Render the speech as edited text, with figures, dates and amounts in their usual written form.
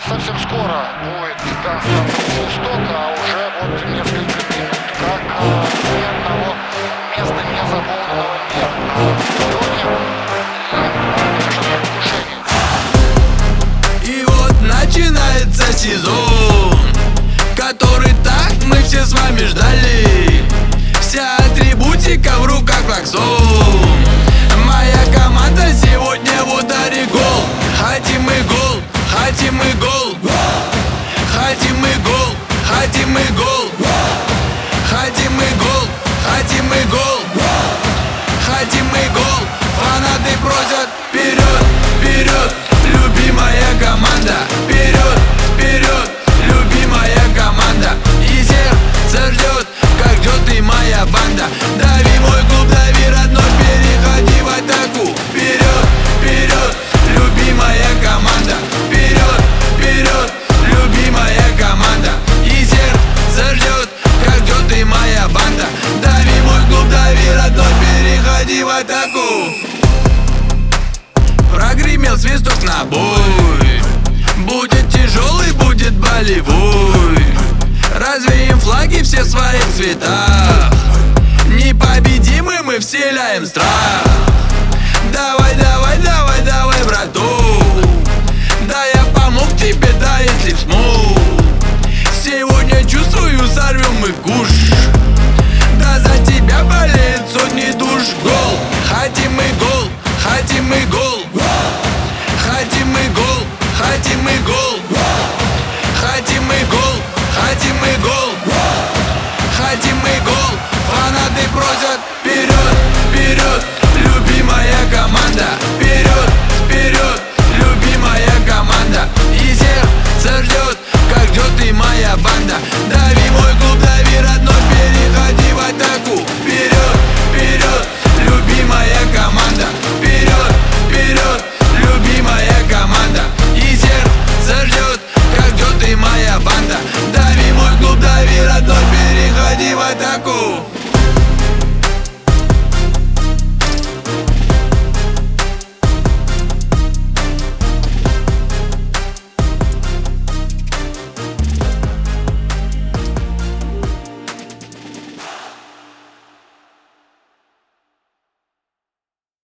совсем скоро будет Константин Свисток, а уже вот несколько минут, как ни одного места не заполненного нет на стадионе и, конечно, предвкушение. И вот начинается сезон, который так мы все с вами ждали. Вся атрибутика в руках клаксон. Моя команда сегодня в ударе гол. Хотим мы гол, хотим мы гол. Хотим мы гол, хотим мы гол. Хотим мы гол, хотим мы гол. Хотим мы гол. Фанаты просят вперед, вперед, любимая команда. Вперед, вперед, любимая команда. И сердце ждет, как ждет и моя банда. Дави мой клуб, дави родной, переходи в атаку. Вперед, вперед, любимая команда. Вперед, вперед, любимая команда. И сердце ждет, как ждет и моя банда. Дави мой клуб, дави родной, переходи в атаку. Прогремел свисток на бой. Будет тяжелый, будет болевой. Развеем флаги все в своих цветах. Непобедимы мы вселяем страх. Давай, давай, давай, давай, браток.